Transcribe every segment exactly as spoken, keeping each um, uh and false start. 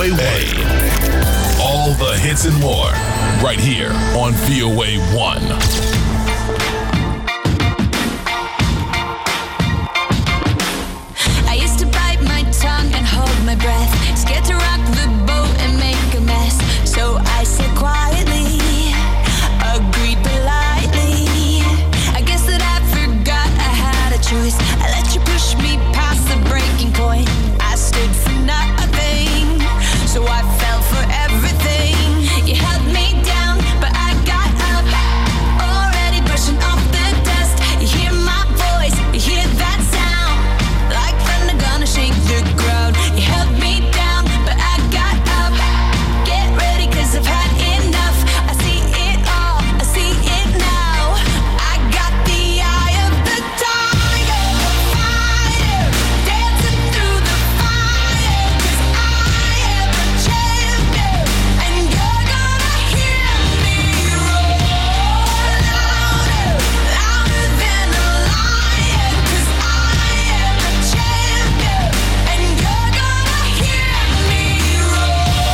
A one. All the hits and more, right here on V O A one. I used to bite my tongue and hold my breath, scared to rock the boat and make a mess. So I said quietly, agreed politely. I guess that I forgot I had a choice. I let you push me past the breaking point. I stood for nothing, so I fell for everything. You held me down, but I got up, already brushing off the dust. You hear my voice, you hear that sound, like thunder gonna shake the ground. You held me down, but I got up. Get ready, cause I've had enough. I see it all, I see it now. I got the eye of the tiger, fighter, dancing through the fire. Cause I am a champion, and you're gonna hear me roar louder, louder than a lion. Cause I am a champion, and you're gonna hear me roar.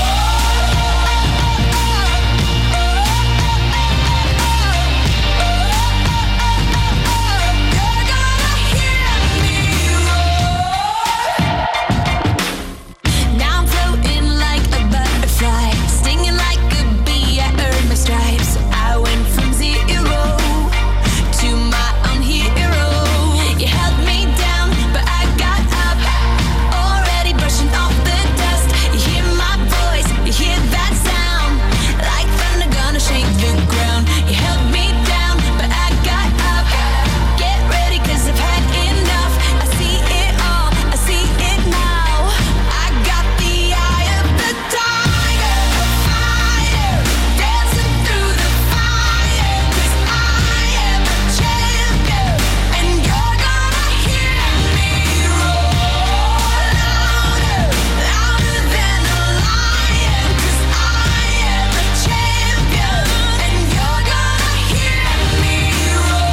You're gonna hear me roar. Now I'm floating like a butterfly, stinging like a bee. I earned my stripes. I went from zero to my own hero. You held me down, but I got up, already brushing off the dust. You hear my voice, you hear that sound, like thunder gonna shake the ground. You held me down, but I got up. Get ready, cause I've had enough. I see it all, I see it now. I got the eye of the tiger, fighter, dancing through the fire. Cause I am a champion, and you're gonna hear me roar louder, louder than a lion. Cause I am a champion, and you're gonna hear me roar.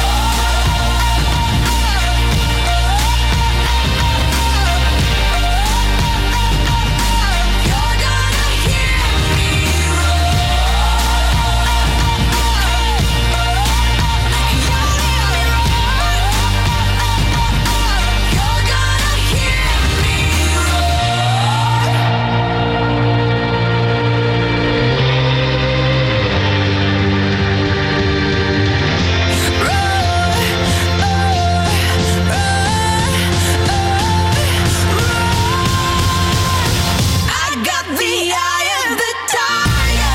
You're gonna hear me You're gonna hear me I got the eye of the tiger,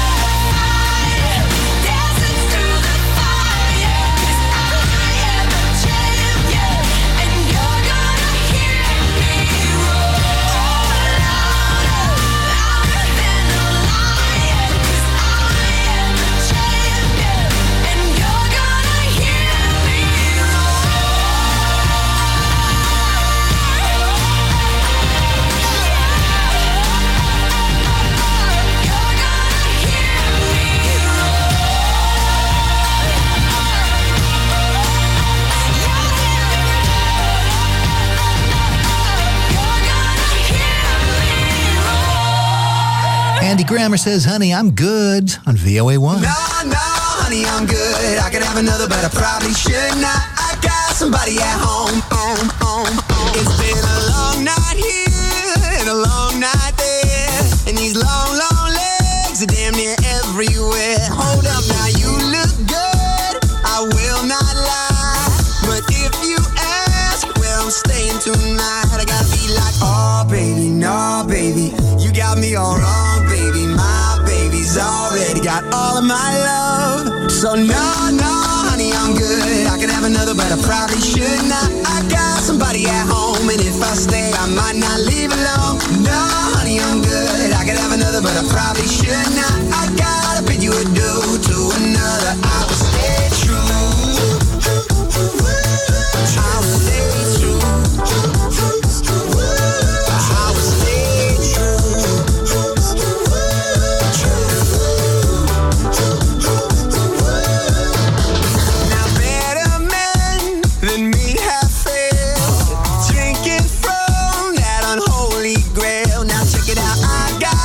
dancing through the fire. Cause I am a champion, and you're gonna hear me roar louder, louder than a lion. Cause I am a champion, and you're gonna hear me Andy Grammer says, honey, I'm good on V O A one. No, no, honey, I'm good. I could have another, but I probably should not. I got somebody at home. home, home, home. It's been a long night here and a long night there, and these long, long legs are damn near everywhere. Hold up now, you look good, I will not lie, but if you ask where I'm staying tonight, I gotta be like, oh baby, no baby, you got me all wrong, baby. My baby's already got all of my love. So no, no, honey, I'm good. I could have another, but I probably should not. I got somebody at home, and if I stay, I might not leave alone. No, honey, I'm good. I could have another, but I probably should not. I gotta bid you adieu to another. I will stay true. I will stay true. I will stay true. Now better men than me have failed, drinking from that unholy grail. Now check it out, I got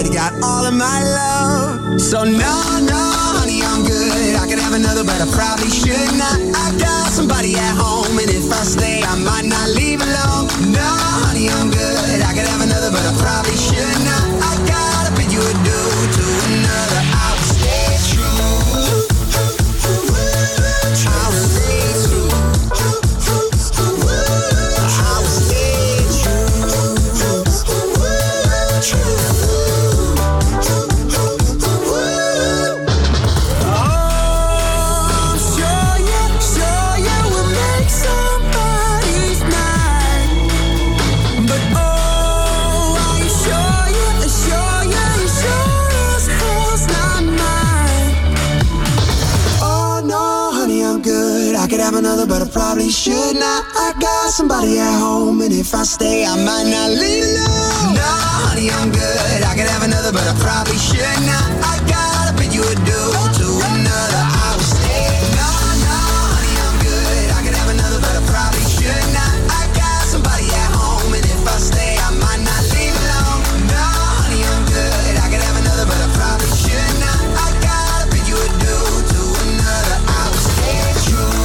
already got all of my love. So no, no, honey, I'm good. I could have another, but I probably should not. I got somebody at home, and if I stay, I might not leave alone. No, honey, I'm good. I could have another, but I probably should not. I gotta bid you adieu to another. I will stay true. I will stay true. I will stay true. True. Another, but I probably should not. I got somebody at home, and if I stay, I might not leave alone. No, honey, I'm good. I could have another, but I probably should not. I gotta bid you adieu to another. I will stay. No, no, honey, I'm good. I could have another, but I probably should not. I got somebody at home, and if I stay, I might not leave alone. No, honey, I'm good. I could have another, but I probably should not. I gotta bid you adieu to another. I will stay true.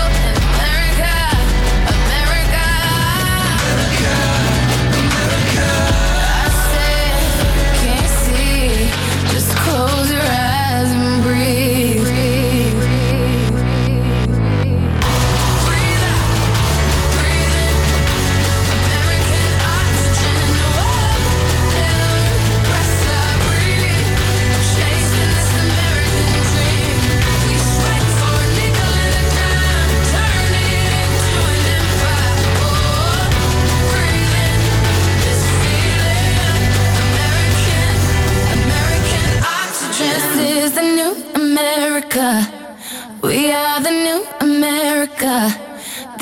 America,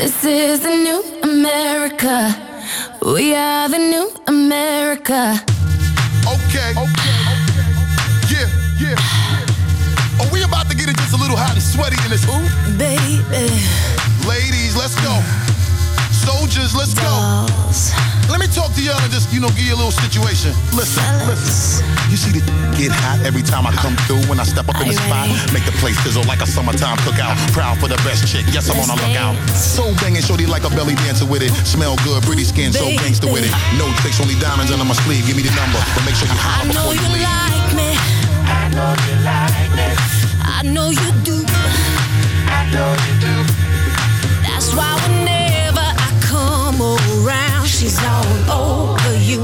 This is the new America. We are the new America. Okay, okay, yeah, yeah. Are we about to get it just a little hot and sweaty in this? Ooh, baby. Ladies, let's go. Soldiers, let's go. Let me talk to y'all and just, you know, give you a little situation. Listen, listen. You see the get hot every time I come through. When I step up in the spot, make the place sizzle like a summertime cookout. Proud for the best chick, yes, I'm on a lookout. So banging, shorty like a belly dancer with it. Smell good, pretty skin, so gangster with it. No tricks, only diamonds under my sleeve. Give me the number, but make sure you holler before you leave. Like me. I know you like me. I know you do. I know you do. That's why whenever I come around, she's all over you.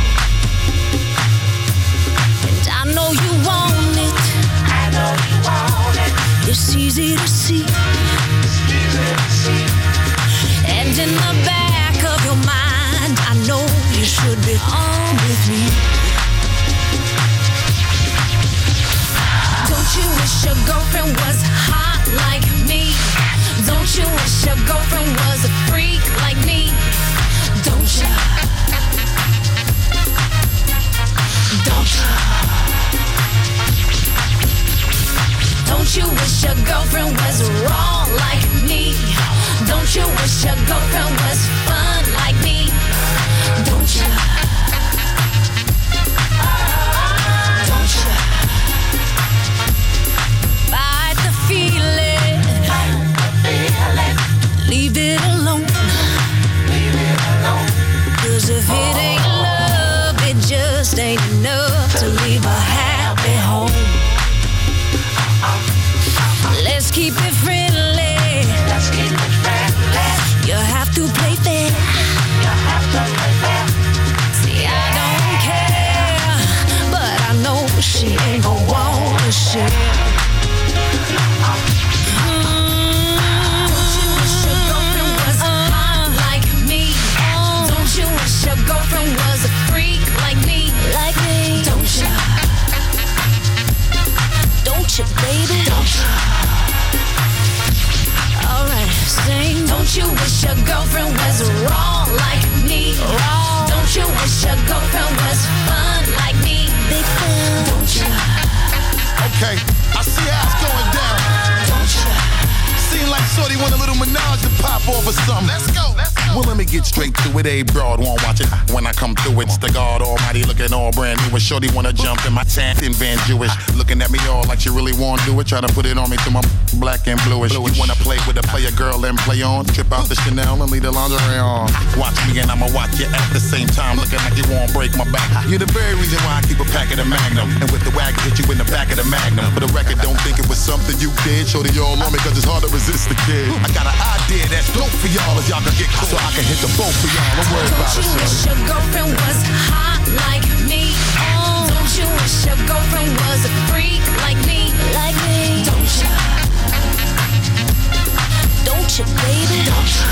And I know you want it. I know you want it. It's easy to see. It's easy to see. And in the back of your mind, I know you should be on with me. Don't you wish your girlfriend was hot like me? Don't you wish your girlfriend was a freak like me? Don't you? Don't you? Don't you wish your girlfriend was wrong like me? Don't you wish your girlfriend was fun like me? Don't you? Don't you? Fight the feeling. Leave it alone. Leave it alone. Cause if it ain't love, it just ain't enough to leave a happy home. Let's keep it friendly. Let's keep it friendly. You have to play fair. You have to play fair. See, I don't care, but I know she ain't gon' wanna share. Your girlfriend was a freak like me, like me. Don't you? Don't you, baby? Don't you? Alright, sing. Don't you wish your girlfriend was wrong like me? Wrong. Don't you wish your girlfriend was fun like me? Big fun. Don't you? Okay, I see how it's going down. Don't you? Seem like shorty want a little menage to pop off or something. Let's go, let's go. Well, let me get straight to it. A broad won't watch it when I come through. It's the God Almighty looking all brand new. And shorty wanna jump in my tent in Van Jewish. Looking at me all like she really wanna do it. Try to put it on me till my black and bluish. You wanna play with a player girl and play on. Trip out the Chanel and leave the lingerie on. Watch me and I'ma watch you at the same time. Looking like you won't break my back. You're the very reason why I keep a pack of the Magnum. And with the wagon hit you in the back of the Magnum. For the record, don't think it was something you did. Shorty all on me cause it's hard to resist the kid. I got an idea that's dope for y'all if y'all can get close. So I can hit the boat for y'all. Don't worry about it. Don't you wish your girlfriend was hot like me? Oh. Don't you wish your girlfriend was a freak like me? Like me. Don't you? Don't you, baby? Don't you?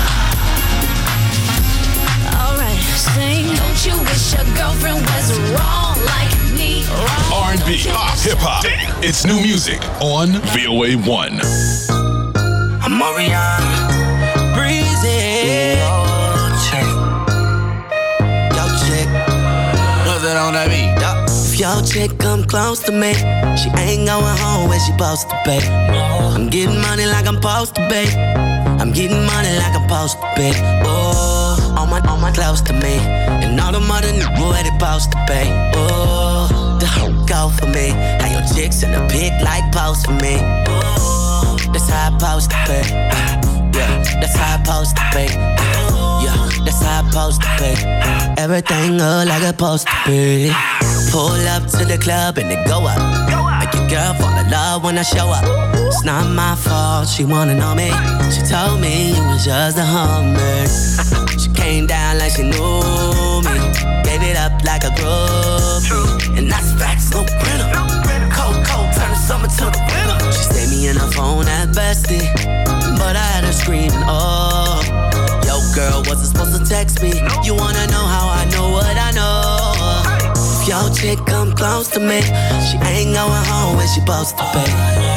Alright, sing. Don't you wish your girlfriend was wrong like me? Wrong. R and B, pop, hip hop. It's new music on V O A one. I'm Orion, breezy. Yo, chick. Yo, chick. What's that on that beat? Yo. If your chick come close to me, she ain't going home when she supposed to be. I'm getting money like I'm supposed to be. I'm getting money like I'm supposed to be. Oh, all my, all my close to me. And all the mother niggas where they supposed to be. Oh, the hoe go for me. How your chicks in the pit like post for me. Oh, that's how I supposed to be. Yeah, that's how I supposed to be. Yeah, that's how I supposed to be. Everything look like it's supposed to be. Pull up to the club and it go up. Make your girl fall in love when I show up. It's not my fault, she wanna know me. She told me you was just a hummer. She came down like she knew me. Gave it up like a groupie. And that's facts, no printer. Cold, cold, turn the summer to the winter. She stayed me in her phone at bestie, but I had her screaming, oh. Yo, girl, wasn't supposed to text me. You wanna know how I know what I know? If your chick come close to me, she ain't going home when she supposed to be. I'm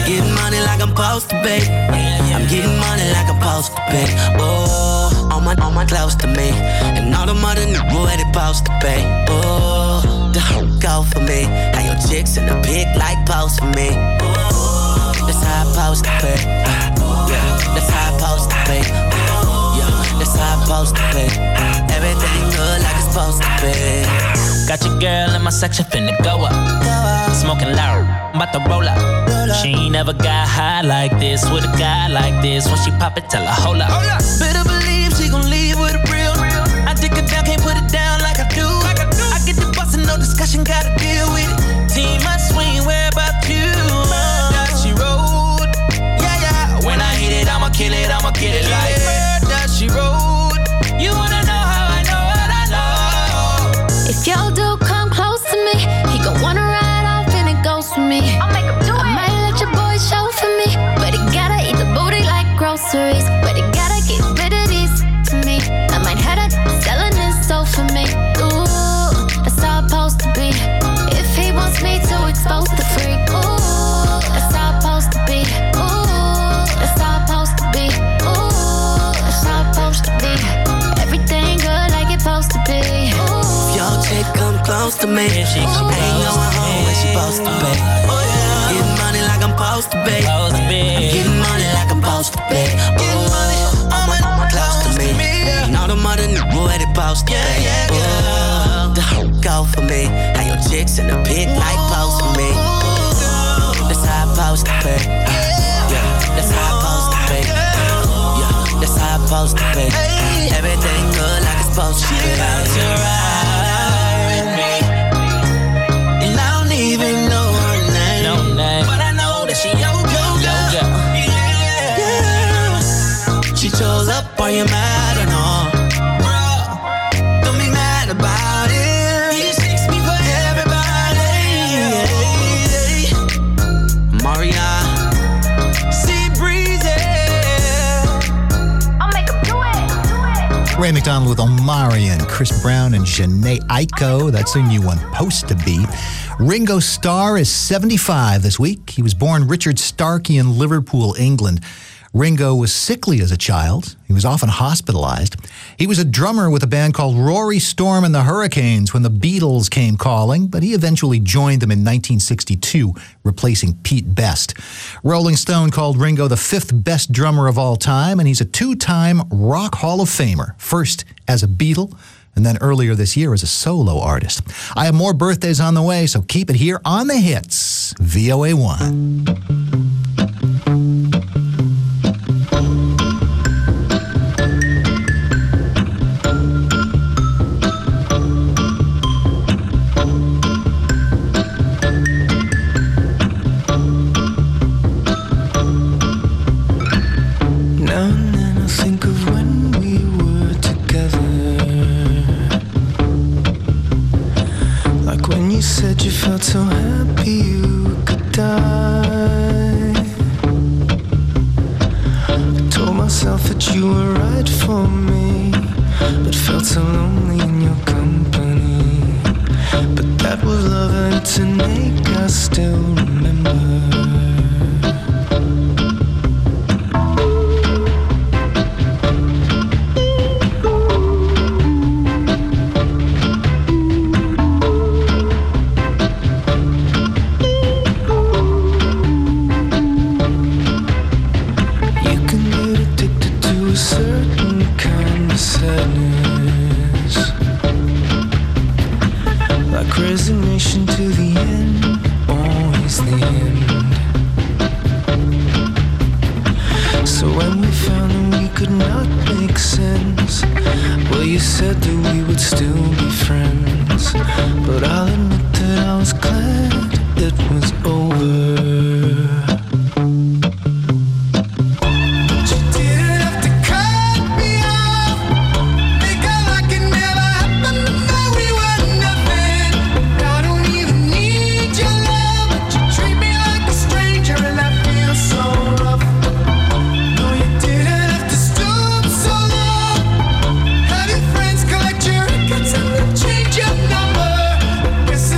Getting money like I'm supposed to be. I'm getting money like I'm supposed to be. Oh, all my, all my close to me. And all the mother knew where they supposed to be. Oh, the whole go for me. How your chicks in the pic like pose for me. Oh, that's how I'm supposed to be. Yeah, that's how I'm supposed to be. Yeah, that's how I'm supposed to be. Everything good like it's supposed to be. Got your girl in my section finna go up. Smoking loud, I'm about to roll up. She ain't never got high like this with a guy like this. When she pop it, tell her hold up. Better believe she gon' leave with a real. I dig her down, can't put it down like I do. I get the bustin', no discussion, gotta deal with it. Team, I swing, where about you? That she rode, yeah yeah. When I hit it, I'ma kill it, I'ma get it like that she rode. You wanna know how I know what I know? If your dude come close to me, he gon' wanna ride off and it goes for me. I'll make him do it. I might let your boy show for me, but he gotta eat the booty like groceries. But he gotta get rid of these to me. I might have that selling his soul for me. Ooh, that's how it's supposed to be. If he wants me to expose the freak, ooh, that's how it's supposed to be. Ooh, that's how it's supposed to be. Ooh, that's how it's supposed to be. Everything good like it's supposed to be. Ooh. Your chick come close to me. She ain't going home when she supposed to be. Getting money like I'm supposed to be. I'm getting money like I'm supposed to be. Ooh, all my, all my close to me. And all the mother knew where they supposed to be. Ooh, the whole go for me. Now your chicks in the pit like pose for me. Ooh, that's how I'm supposed to be. Yeah, that's how I'm supposed to be. Yeah, that's how I'm supposed to be. Everything good like it's supposed to be. And I don't even know her name, no name. But I know that she yo yo yo. Yeah. Yeah. She chose up, are you mad or no? Bro, don't be mad about it. He just takes me for everybody. Maria, see breezy. I'll make him do it, do it. Ray McDonald with Omarion, Chris Brown, and Jhené Aiko. That's a new one, Supposed to Be. Ringo Starr is seventy-five this week. He was born Richard Starkey in Liverpool, England. Ringo was sickly as a child. He was often hospitalized. He was a drummer with a band called Rory Storm and the Hurricanes when the Beatles came calling, but he eventually joined them in nineteen sixty-two, replacing Pete Best. Rolling Stone called Ringo the fifth best drummer of all time, and he's a two-time Rock Hall of Famer, first as a Beatle, and then earlier this year as a solo artist. I have more birthdays on the way, so keep it here on The Hits, V O A one. Said you felt so happy you could die. I told myself that you were right for me, but felt so lonely in your company. But that was love and to make us still remember. Resignation to the end, always the end. So when we found that we could not make sense, well, you said that we would still be friends. But I'll admit that I was glad it was over. Change your number. Guess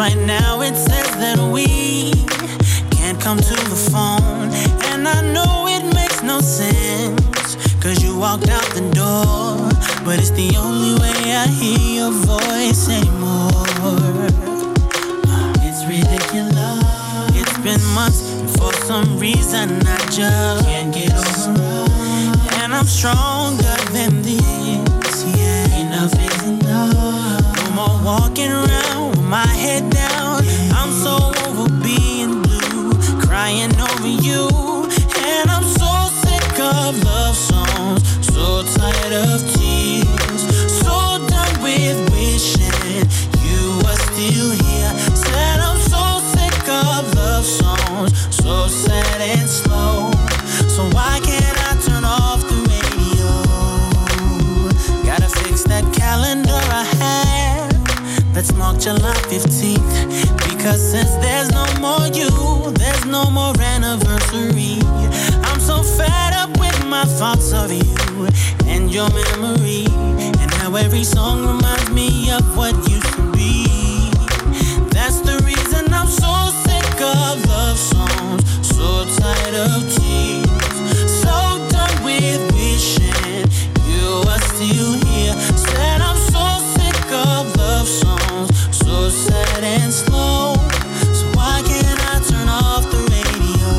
right now it says that we can't come to the phone. And I know it makes no sense, cause you walked out the door. But it's the only way I hear your voice anymore. It's ridiculous. It's been months, and for some reason I just can't get over. And I'm stronger than this, yeah. Enough is enough. No more walking around with my head down. I'm so over being blue, crying over you. And I'm so sick of love songs, so tired of tears, so done with wishing you were still here. Said I'm so sick of love songs, so sad and slow. So why can't I turn off the radio? Gotta fix that calendar I had that's marked July fifteenth. Because since there's no more you, there's no more anniversary. I'm so fed up with my thoughts of you and your memory, and how every song reminds me of what used to be. That's the reason I'm so sick of love songs, so tired of tears, so done with wishing you are still here. Said I'm so sick of love songs, so sad and slow. So why can't I turn off the radio?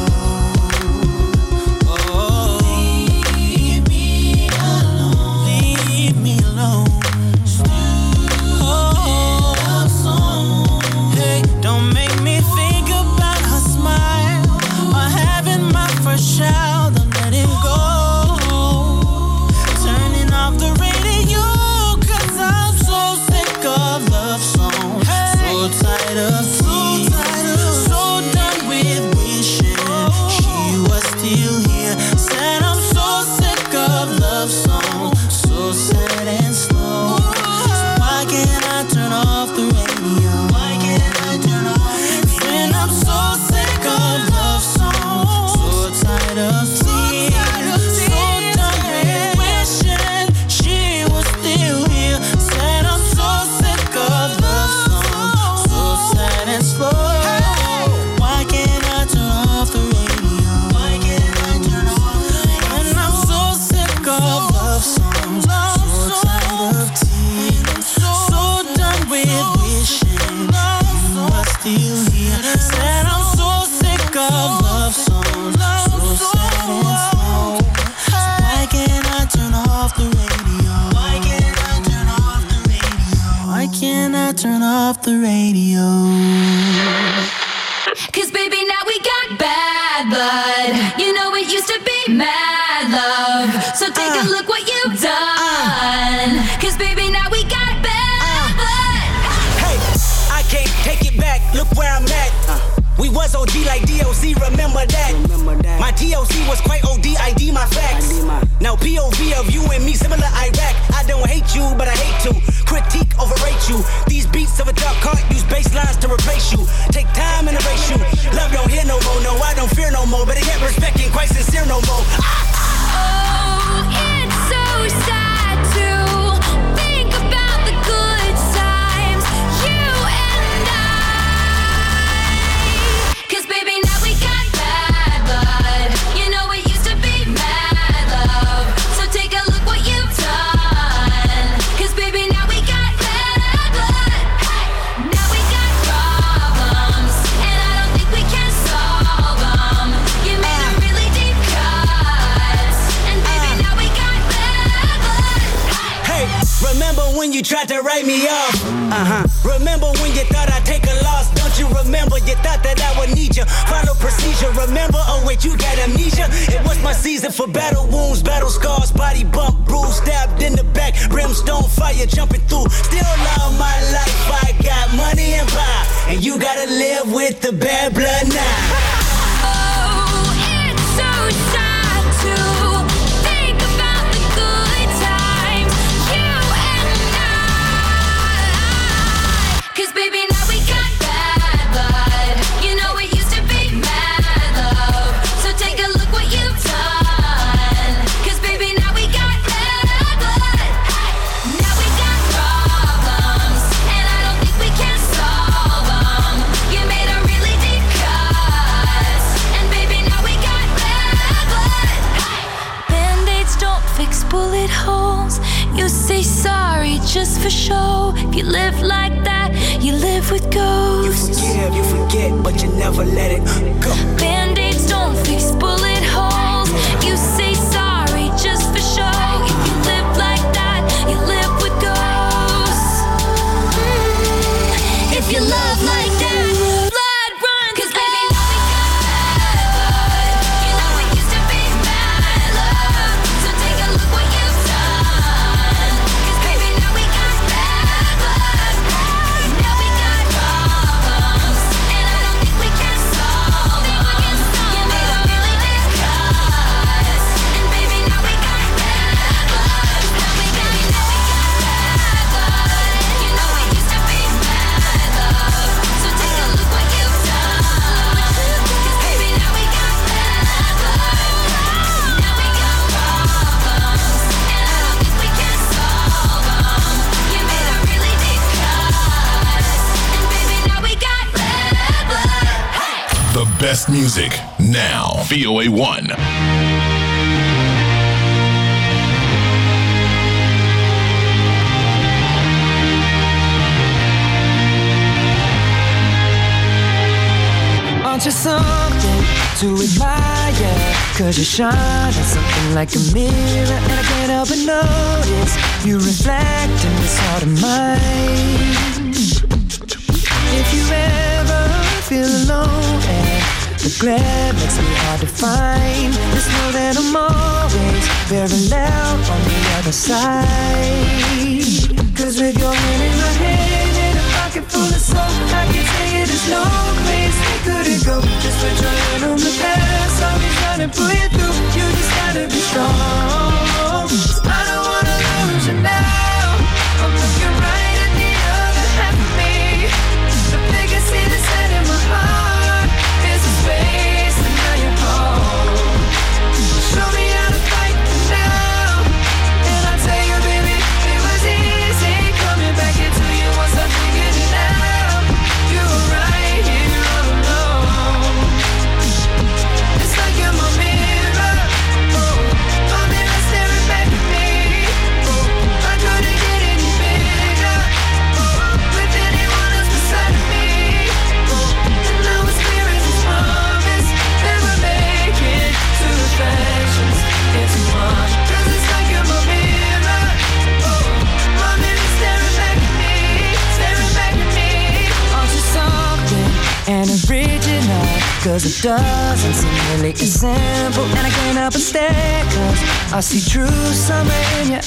Oh, leave me alone, leave me alone. Oh, love song. Hey, don't make me think about her smile or having my first child. I'm letting go, turning off the radio, cause I'm so sick of love songs, so tired of tears, so done with wishing she was still here. Said I'm so sick of love songs, so sad and slow. So why can't I turn off the radio? Why can't I turn off? When I'm so sick of love songs, so tired of tears, so done with wishing she was still here. Said I'm so sick of love songs, so sad and slow. Why can't I turn off the radio? Why can't I turn off the radio? And I'm so sick of love songs, so tired of tears, so done with wishing you were still here. Said I'm so sick of love songs, so sad and slow. So why can't I turn off the radio? Why can't I turn off the radio? Why can't I turn off the radio? Cause baby, now we got bad blood. You know it used to be mad love. So take uh, a look what you've done. Uh, Cause baby, now we got bad uh, blood. Hey, I can't take it back. Look where I'm at. Uh, we was O G like D O C, remember that. Remember that. My T O C was quite O D, I D my facts. I D my... Now P O V of you and me, similar Iraq. I don't hate you, but I hate to critique, overrate you. These beats of a dark heart use bass lines to replace you. Take time and erase you. Love don't hear no more, no, I don't fear no more. But I get respect ain't quite sincere no more. Oh, it's so sad to think about the good times, you and I. Cause baby, now we got bad blood. You know it used to be mad love. So take a look what you've done. Cause baby, now we got bad blood. Now we got problems, and I don't think we can solve them. You made a really deep cut, and baby, now we got bad blood. Hey, remember when you tried to write me off? Uh-huh. Remember when you thought I'd take a loss? Don't you remember you thought that I would need you? Follow procedure, remember? Oh wait, you got amnesia? It was my season for battle wounds, battle scars, body bump, bruise, stabbed in the back, brimstone fire jumping through. Still love my life, I got money and power, and you gotta live with the bad blood now. Oh, it's so sad to think about the good times, you and I. Cause baby, now we got bad blood. You know it used to be mad love. So take a look what you've done. Cause baby, now we got bad blood. Now we got problems, and I don't think we can solve them. show. If you live like that, you live with ghosts. You forgive, you forget, but you never let it go. Band-aids don't fix bullet holes. You say sorry just for show. If you live like that, you live with ghosts. Mm. If you love like that, blood run, 'cause baby, now we got blood. You know it used to be bad love. So take a look what you've done. 'Cause baby, now we got bad blood. Now we got problems, and I don't think we can solve them. You made a really big cuts, and baby, now we got bad blood. Now we got, now we got bad blood. You know it used to be bad love. So take a look what you've done. 'Cause baby, now we got bad blood. Now we got problems, and I don't think we can solve them. You made a really deep cut, and baby, now we got bad blood. The best music now. V O A one. Aren't you something to admire? 'Cause you shine at something like a mirror, and I can't help but notice you reflect in this heart of mine. If you ever feel alone and the glare makes me hard to find, just know that I'm always very loud on the other side. 'Cause with your hand in my hand and a pocket full of soap, I can tell you there's no place we couldn't go. Just put your hand on the past, I'll be trying to pull you through. You just gotta be strong. I don't wanna lose you now. I'm looking right at the other half of me. The biggest see the set in my heart is a space, and now you're home. Show me how to fight now, and I tell you, baby, it was easy coming back into you once I figured it out. You were right here all alone. It's like you're my mirror, oh, my mirror staring back at me. Oh, I couldn't get any bigger, oh, with anyone else beside me. Oh, and now it's clear as this promise that we're making two reflections into one. 'Cause it's like you're my mirror, oh, my mirror staring back at me, staring back at me. Aren't you something and original? 'Cause it doesn't seem really as simple, and I can't help but stare, 'cause I see true summer in your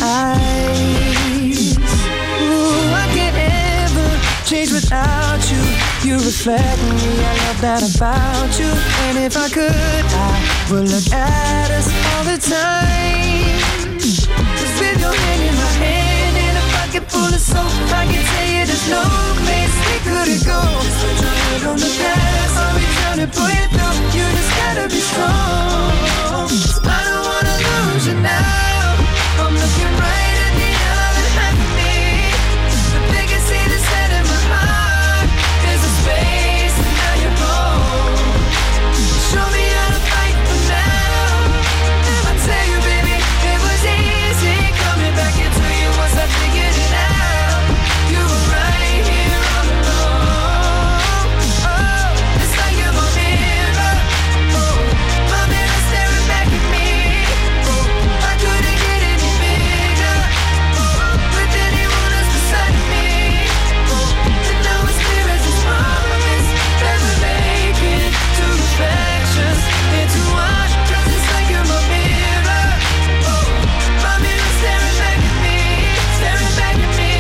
eyes. Ooh, I can't ever change without you. You reflect me, I love that about you. And if I could, I would look at us all the time. 'Cause with your hand in my hand and a pocket full of soap, I can tell you there's no place we couldn't go. Just put your head on the past, I'll be trying to pull you through. You just gotta be strong. I don't wanna lose you now. I'm looking right at the other half of me. The biggest see the set in my heart is a space, and now you're home. Show me how to fight for now, and I tell you, baby, it was easy coming back into you once I figured it out. You were right here all alone. Oh, it's like you're my mirror, oh, my mirror staring back at me. Oh, I couldn't get any bigger, oh, with anyone else beside me. Oh, and now it's clear as this promise that we're making two reflections into one. 'Cause it's like you're my mirror, oh, my mirror staring back at me, staring back at me.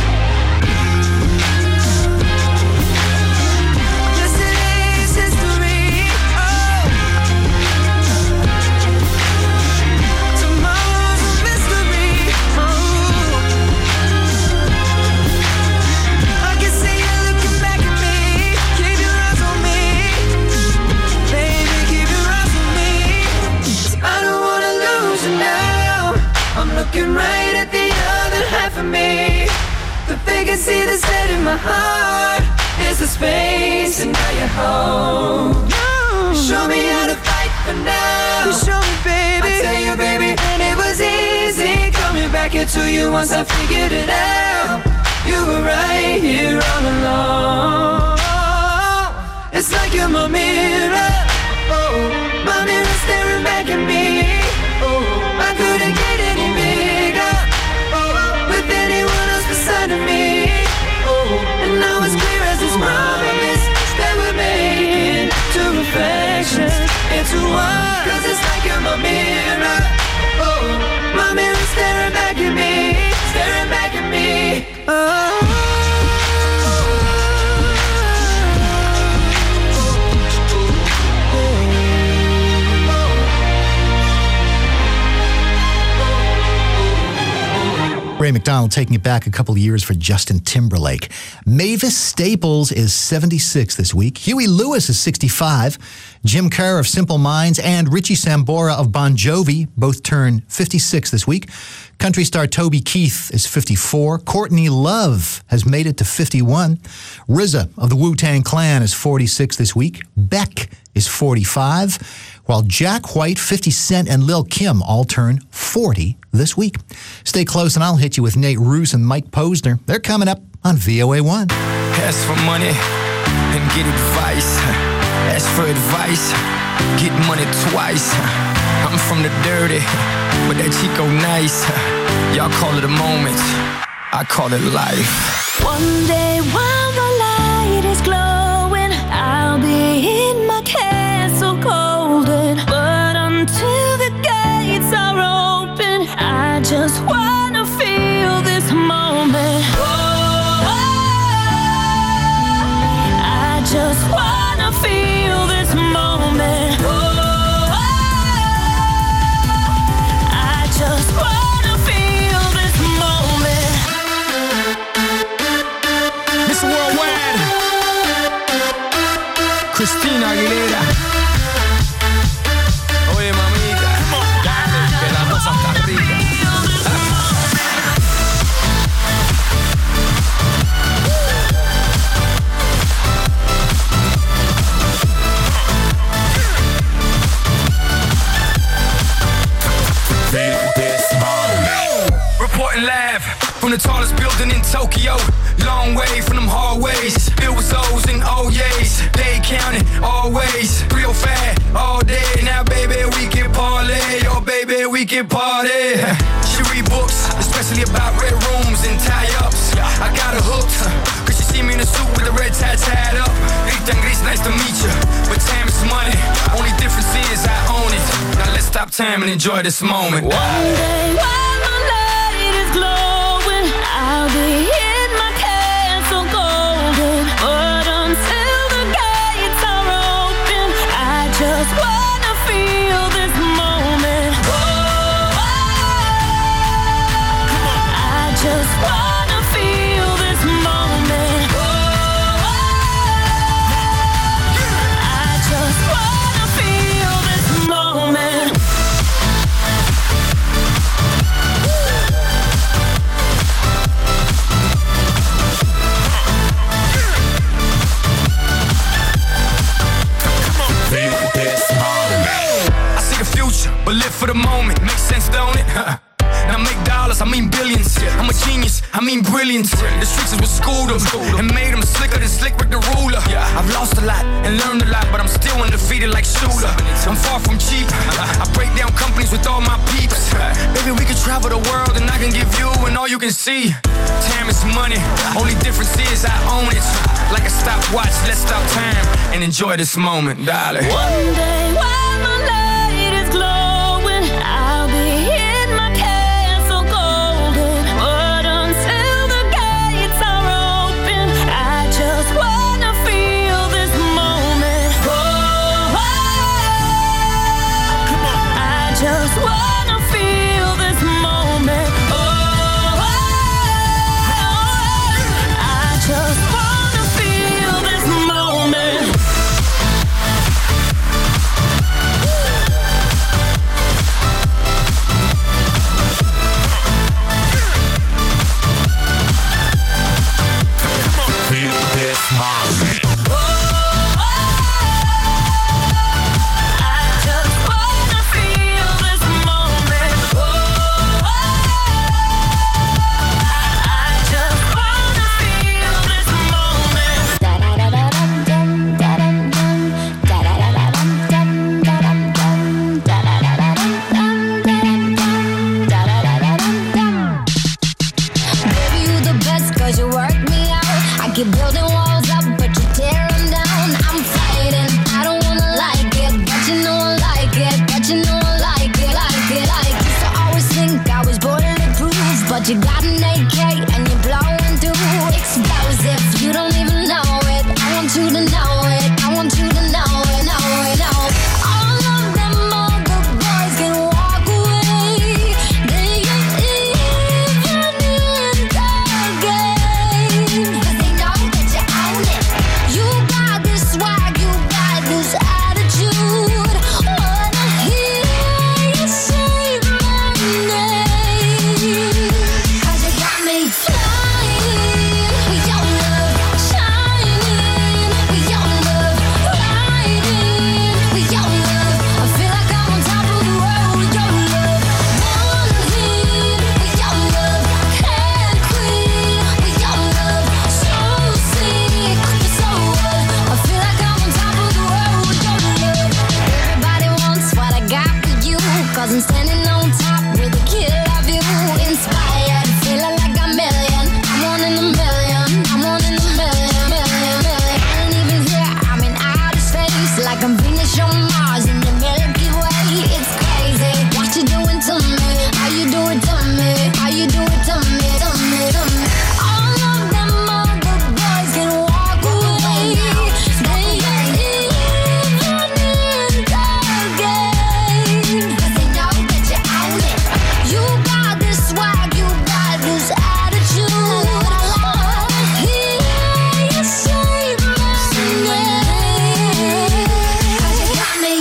Yesterday's history, oh, tomorrow's a mystery, oh. I can see you looking back at me. Keep your eyes on me, baby, keep your eyes on me. 'Cause I don't wanna lose you now. I'm looking right at the other half of me. The vacancy that's set in my heart is the space, and now you're home. Show me how to fight for now. You show me, baby. I tell you, baby, and it was easy coming back into you once I figured it out. I'm a mirror. Oh, my mirror staring back at me. Oh, I couldn't get any bigger. Oh, with anyone else beside of me. Oh, and now it's clear as this promise that we're making two reflections into one. Cause it's like you're my mirror. Oh, my mirror staring back at me, staring back at me. Oh. Ray McDonald taking it back a couple of years for Justin Timberlake. Mavis Staples is seventy-six this week. Huey Lewis is sixty-five. Jim Kerr of Simple Minds and Richie Sambora of Bon Jovi both turn fifty-six this week. Country star Toby Keith is fifty-four. Courtney Love has made it to fifty-one. R Z A of the Wu-Tang Clan is forty-six this week. Beck is forty-five. While Jack White, fifty Cent, and Lil' Kim all turn forty this week. Stay close and I'll hit you with Nate Roos and Mike Posner. They're coming up on V O A one. Ask for money and get advice. Ask for advice, get money twice. I'm from the dirty, but that Chico nice. Y'all call it a moment, I call it life. One day while the light is glowing, I'll be in my castle golden. But until the gates are open, I just wanna feel this moment. Oh, I just wanna feel this moment. Oh, I just wanna feel this moment. Miss Worldwide, Christina Aguilera. Oye, mamita, dale, que la cosa está rica. Reporting live from the tallest building in Tokyo. Long way from them hallways. Filled with O's and O's. They counting always. Real fat all day. Now baby we can parlay. Oh baby we can party. She read books, especially about red rooms and tie-ups. I got her hooked, cause she see me in a suit with the red tie tied up. Rita and Gris, nice to meet you. But time is money. Only difference is I own it. Now let's stop time and enjoy this moment. One day while my light is glowing, I'll be in my castle golden. But until the gates are open, I just wanna feel this moment. Oh, I just wanna feel this moment. Oh, I just wanna feel this moment. I see the future, but live for the moment. Makes sense, don't it? Now make dollars, I mean billions. I'm a genius, I mean brilliance. The streets is what schooled them and made them slicker than Slick Rick the Ruler. I've lost a lot and learned a lot, but I'm still undefeated like Shooter. I'm far from cheap. I break down companies with all my peeps. Baby, we can travel the world and I can give you and all you can see. Time is money, only difference is I own it. Like a stopwatch, let's stop time and enjoy this moment, darling. One day while my light is glowing, I'll be in my castle golden. But until the gates are open, I just wanna feel this moment. Oh, I just wanna feel this moment. Oh, I just wanna feel this moment. keep building walls up, but you tear them down. I'm fighting, I don't wanna like it, but you know I like it, but you know I like it, like it, like it. Used to always think I was bulletproof, but you got an A K and you're blowing through explosive. You don't even know it. I want you to know it. I want you to know it, know it, know it. All of them other boys can walk away. They ain't even in the game, 'cause they know that you own it. You got this swag, you got this attitude. Wanna hear you say my name, 'cause you got me flying with your love, shining with your love, riding with your love. I feel like I'm on top of the world with your love. One hit with your love, can't quit with your love. So sick, so what? I feel like I'm on top of the world with your love. Everybody wants what I got for you, 'cause I'm standing on top with a killer view. Inspired, feeling like a million. I'm one in a million. I'm one in a million, million, million. I ain't even here, I'm in outer space, like I'm Venus on Mars in the Milky Way. It's crazy what you doing to me. How you do it to me? How you do it to me? To me, to me. All of them other boys can walk away. They ain't even in the game, 'cause they know that you own it. You got this swag, you got this attitude. Wanna hear you say my name, 'cause you got me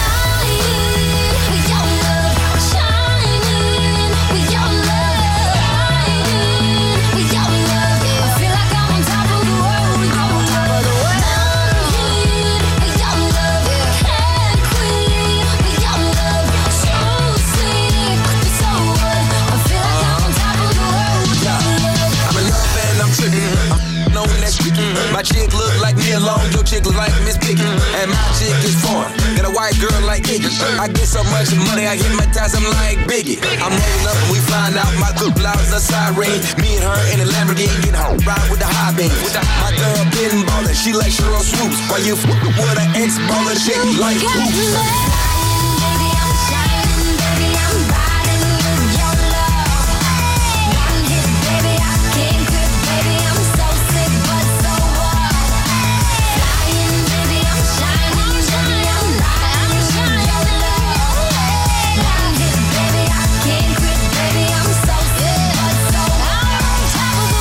flying with your love, shining with your love, riding with your love. I feel like I'm on top of the world with your love. One hit with your love, can't quit with your love. So sick, so what? I feel like I'm on top of the world with your love. I'm in love and I'm tripping. I'm on that shit. My chick look like me alone, your chick look like Miss Piggy. And my chick is foreign, got a white girl like Iggy. I get so much money, I hypnotize, I'm like Biggie. I'm rolling up and we find out my good blouse a siren. Me and her in a Lamborghini get home, ride with the high beam. My girl been ballin', she like Sheryl Swoops. While you f with an ex-baller chick like Got me Hoops. flying, baby, I'm shining, baby, I'm riding with your love. One hit, baby, I can't quit, baby, I'm so sick, but so what? Flying, baby, I'm shining, baby, I'm riding with your love. One hit, baby, I can't quit, baby, I'm so sick, but so what? I'm on top of the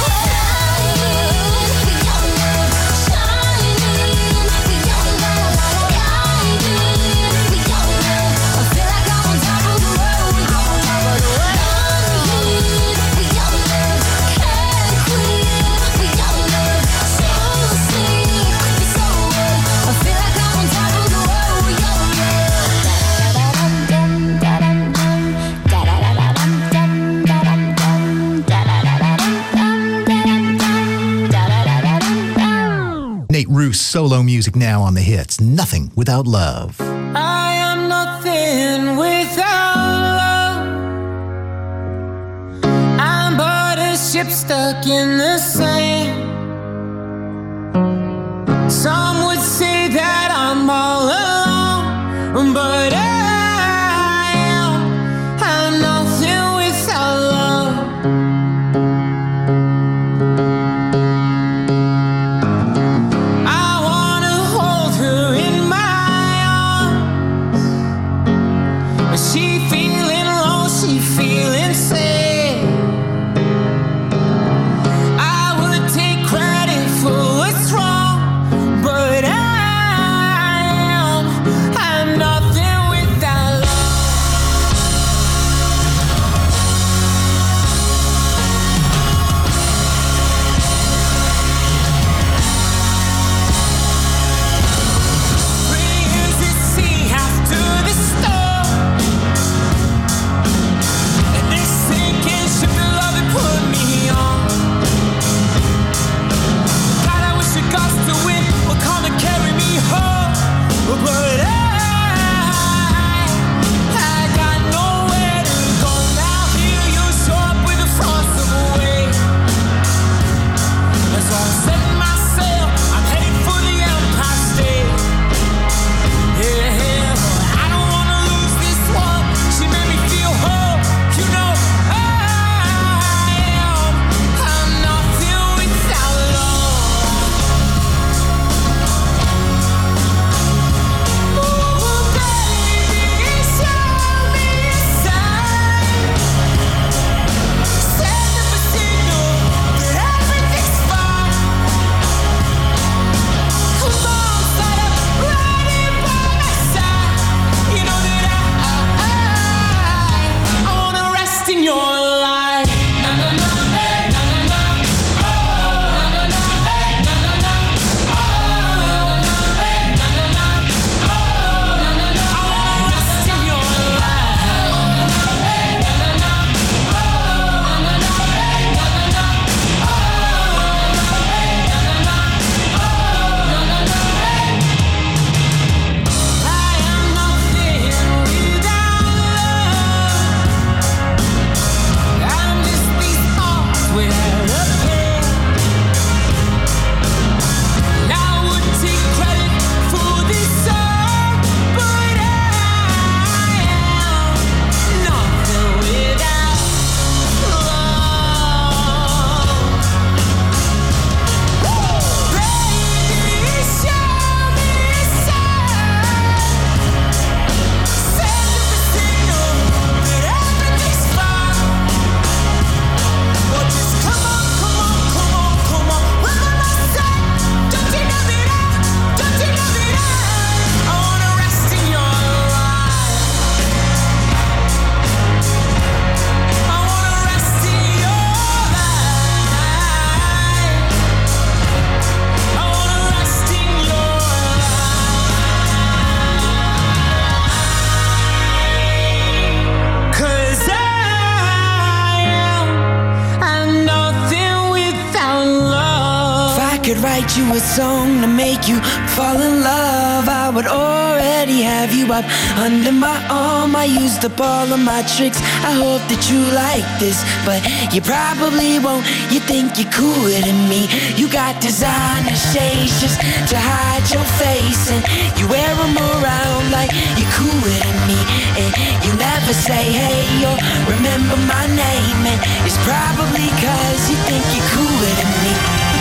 world with your love, shining with your love, riding with your love. I feel like I'm on top of the world with your love. One hit with your love, can't quit with your love. So sick, so what? I feel like I'm on top of the world with your love. Nate Roos, solo music now on the hits. Nothing Without Love. I am nothing without love. I'm but a ship stuck in the sand. Some would say that I'm all alone, but I am. I'm nothing without love. I wanna hold her in my arms, but she feeling low, she feeling sad. I would take could write you a song to make you fall in love, I would already have you up under my arm. I used up all of my tricks, I hope that you like this, but you probably won't. You think you're cooler than me. You got designer shades just to hide your face, and you wear them around like you're cooler than me. And you never say hey or remember my name, and it's probably cause you think you're cooler than me.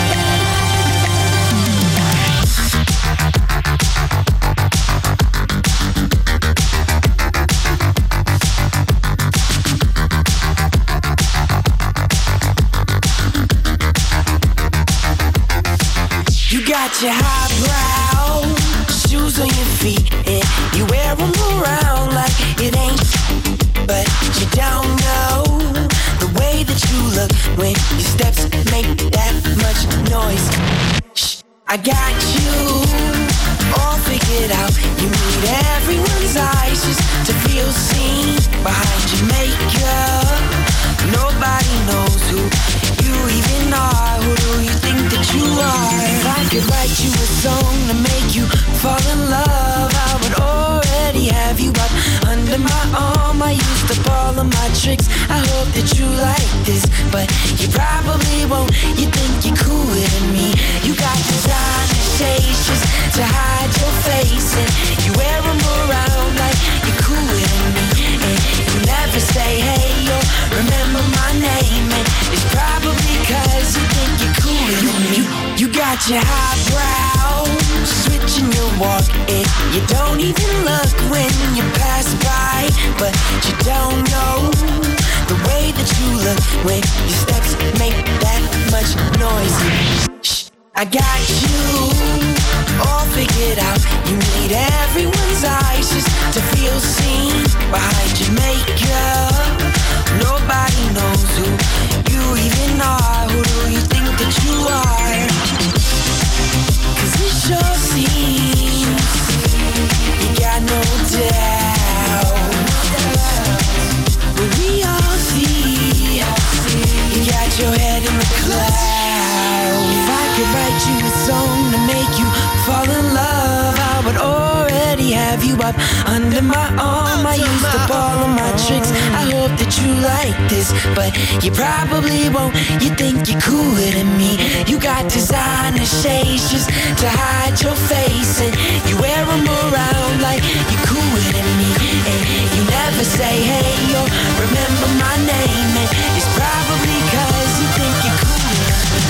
You got your highbrow shoes on your feet, and you wear them around like it ain't, but you don't know the way that you look when your steps make that much noise. Shh, I got you all figured out. You need everyone's eyes just to feel seen behind your makeup. Nobody knows who you even are. Who do you think that you are? If I could write you a song to make you fall in love, I would already have you up under my arm. I used up all of my tricks, I hope that you like this, but you probably won't. You think you're cooler than me. You got designer shades just to hide your face, and you wear them around like you're cooler than me. And you never say hey or remember my name, and it's probably cause you think you're cooler than me. You got your highbrow switching your walk, and you don't even look when you pass by, but you don't know the way that you look when your steps make that much noise. Shh, I got you all figured out. You need everyone's eyes just to feel seen behind your makeup. Nobody knows who you even are. Who do you think that you are? Cause it sure seems you got no doubt, but we all see you got your head in the clouds. If I could write you a song to make you fall in love, I would already have you up under my arm. I used up all of my tricks, I hope that you like this, but you probably won't. You think you're cooler than me. You got designer shades just to hide your face, and you wear them around like you're cooler than me. And you never say hey or remember my name, and it's probably cause you think you're cooler than me.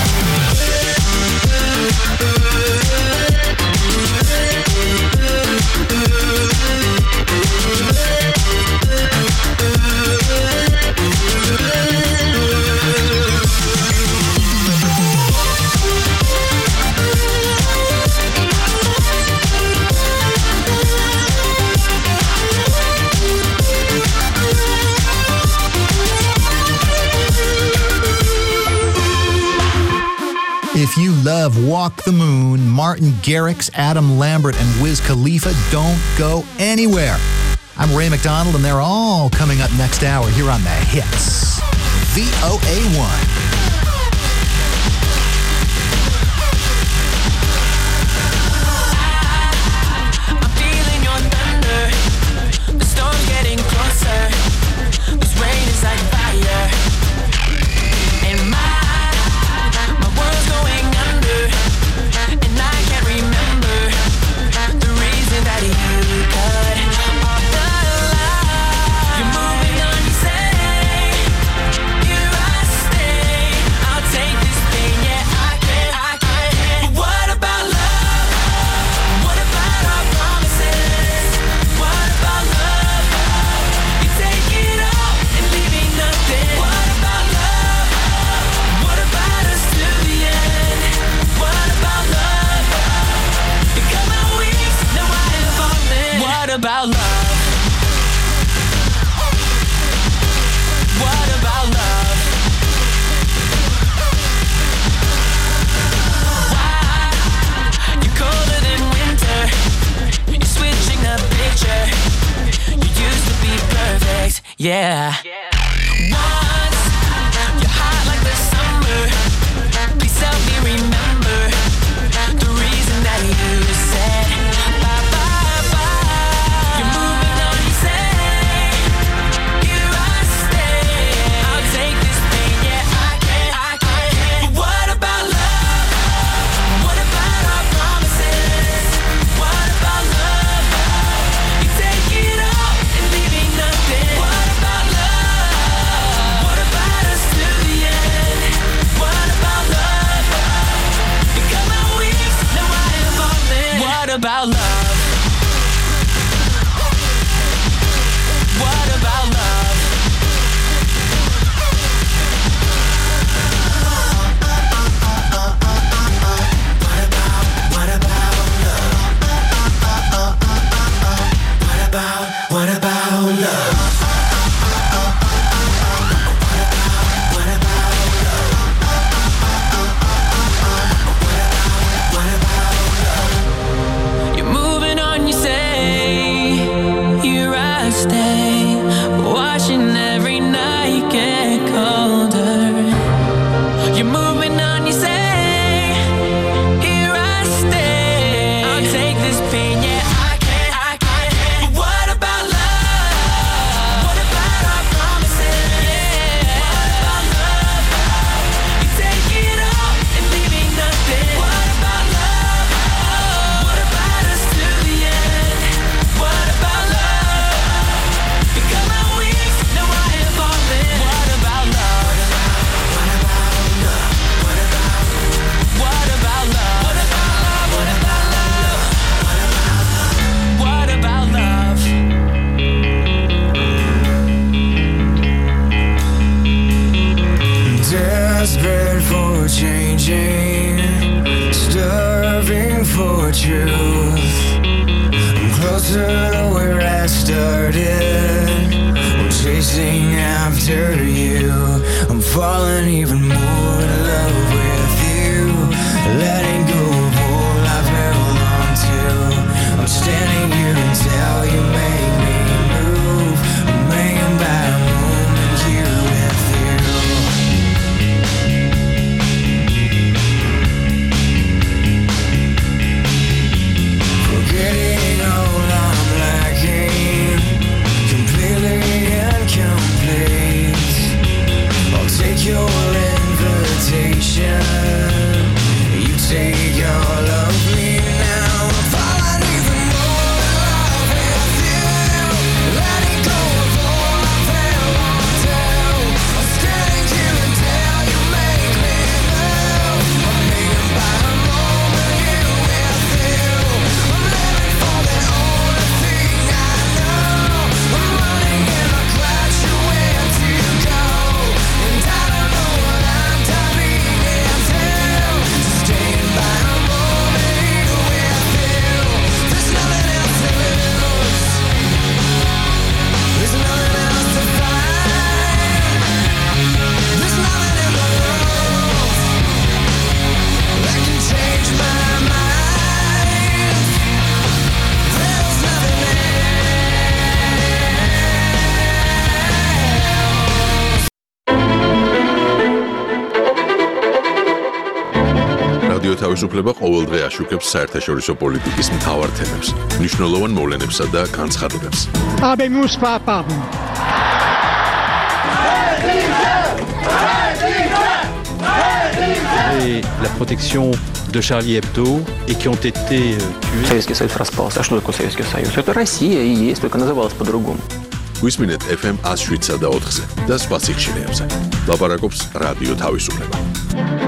If you love Walk the Moon, Martin Garrix, Adam Lambert, and Wiz Khalifa, don't go anywhere. I'm Ray McDonald, and they're all coming up next hour here on The Hits. V O A one. about love? What about love? Why? You're colder than winter. You're switching the picture. You used to be perfect, yeah. Once, you're hot like the summer. Please help me remember. about love? What about love? What about, what about love? What about, what about love? თავისუფლება ყოველდღე აშუქებს საერთაშორისო პოლიტიკის მთავარ თემებს, მნიშვნელოვან მოვლენებსა და განცხადებებს. Habemus papam. Et la protection de Charlie Hebdo et qui ont été tués. Советский Союз распался. А что такое Советский Союз? Это Россия и есть, только называлась по-другому. Გვისმინეთ эф эм one oh seven და four-ზე და სხვა სიხშირეებზე. ლაპარაკობს რადიო თავისუფლება.